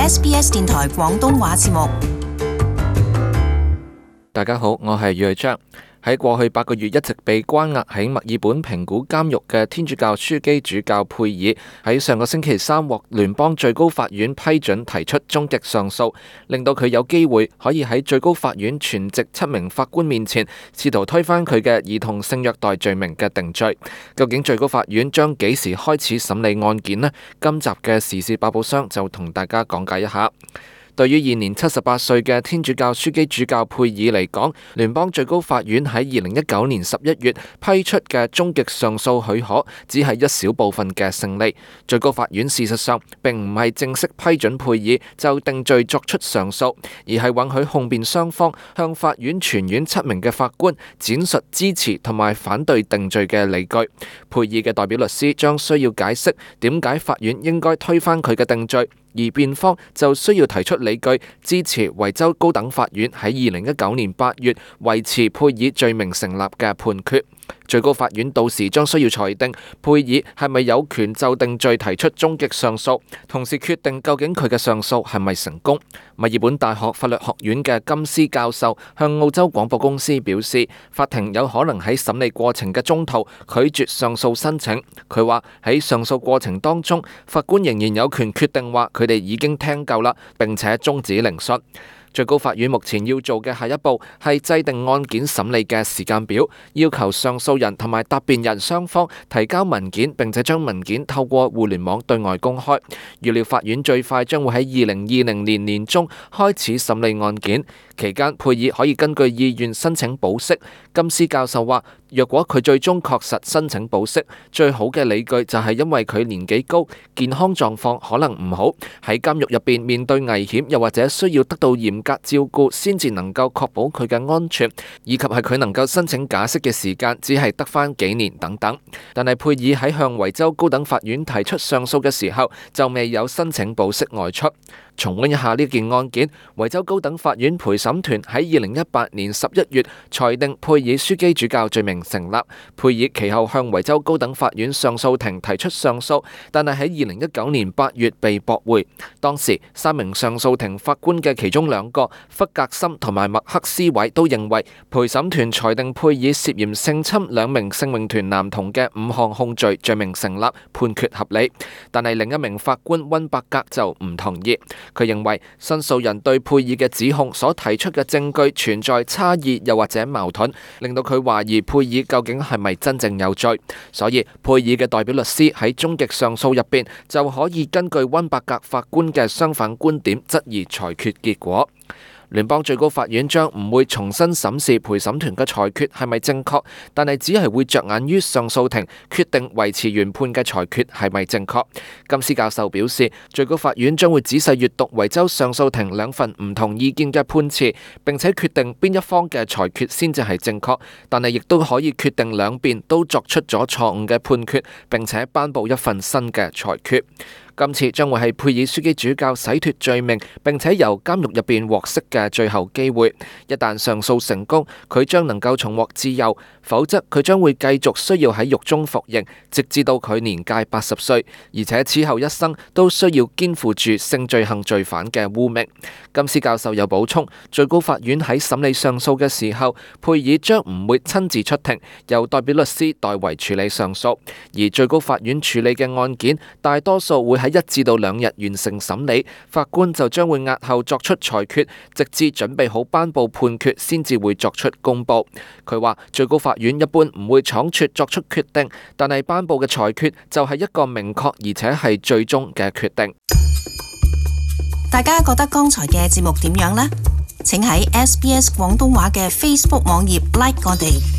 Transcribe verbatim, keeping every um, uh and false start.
S B S 電台廣東話節目。 大家好，我係余章。喺過去八個月一直被關押喺墨爾本評估監獄嘅天主教樞機主教佩爾，喺上個星期三獲聯邦最高法院批准提出終極上訴，令到佢有機會可以喺最高法院全席七名法官面前試圖推翻佢嘅兒童性虐待罪名嘅定罪。究竟最高法院將幾時開始審理案件呢？今集嘅時事百寶箱就同大家講解一下。對於現年七十八歲嘅天主教樞機主教佩爾嚟講，聯邦最高法院喺二零一九年十一月批出嘅終極上訴許可，只係一小部分嘅勝利。最高法院事實上並唔係正式批准佩爾就定罪作出上訴，而係允許控辯雙方向法院全院七名嘅法官展述支持同埋反對定罪嘅理據。佩爾嘅代表律師將需要解釋點解法院應該推翻佢嘅定罪，而辯方就需要提出理據支持維州高等法院喺二零一九年八月維持佩爾罪名成立嘅判決。最高法院到時將需要裁定佩爾係咪有權就定罪提出終極上訴，同時決定究竟佢嘅上訴係咪成功。墨爾本大學法律學院嘅金斯教授向澳洲廣播公司表示，法庭有可能喺審理過程嘅中途拒絕上訴申請。佢話喺上訴過程當中，法官仍然有權決定話佢哋已經聽夠啦，並且終止聆訊。最高法院目前要做嘅下一步係制定案件審理嘅時間表，要求上訴人同埋答辯人雙方提交文件，並且將文件透過互聯網對外公開。預料法院最快將會喺二零二零年年中開始審理案件，期間佩爾可以根據意願申請保釋。金斯教授話，若果佢最終確實申請保釋，最好嘅理據就係因為佢年紀高，健康狀況可能唔好，喺監獄入邊面對危險，又或者需要得到嚴格照顧，先至能夠確保佢嘅安全，以及係佢能夠申請假釋嘅時間只係得返幾年等等。但係佩爾喺向維州高等法院提出上訴嘅時候，就未有申請保釋外出。重溫一下呢件案件，維州高等法院陪審團喺二零一八年十一月裁定佩爾樞機主教罪名成立。佩爾其後向維州高等法院上訴庭提出上訴，但係喺二零一九年八月被駁回。當時三名上訴庭法官嘅其中兩個，弗格森同埋麥克斯韋都認為陪審團裁定佩爾涉嫌性侵兩名聖詠團男童嘅五項控罪罪名成立，判決合理。但係另一名法官溫伯格就唔同意。佢認為申訴人對佩爾嘅指控所提出嘅證據存在差異又或者矛盾，令到佢懷疑佩爾究竟係咪真正有罪。所以佩爾嘅代表律師喺終極上訴入邊就可以根據溫伯格法官嘅相反觀點質疑裁決結果。聯邦最高法院將唔會重新審視陪審團嘅裁決係咪正確，但係只係會着眼於上訴庭決定維持原判嘅裁決係咪正確。金斯教授表示，最高法院將會仔細閱讀維州上訴庭兩份唔同意見嘅判詞，並且決定邊一方嘅裁決先至係正確，但係亦都可以決定兩邊都作出咗錯誤嘅判決，並且頒布一份新嘅裁決。今次將會係佩爾樞機主教洗脫罪名並且由監獄入邊獲釋嘅最後機會。一旦上訴成功，佢將能夠重獲自由，否則佢將會繼續需要喺獄中服刑，直至到佢年屆八十歲，而且此後一生都需要肩負住性罪行罪犯嘅污名。金斯教授又補充，最高法院喺審理上訴嘅時候，佩爾將唔會親自出庭，由代表律師代為處理上訴，而最高法院處理嘅案件大多數會喺一至到兩日完成審理，法官就將會押後作出裁決，直至準備好頒布判決先至會作出公佈。佢話最高法院一般唔會倉促作出決定，但係頒布嘅裁決就係一個明確而且係最終嘅決定。 大家覺得剛才嘅節目點樣呢？請喺 S B S 廣東話嘅 Facebook 網頁 like 我哋。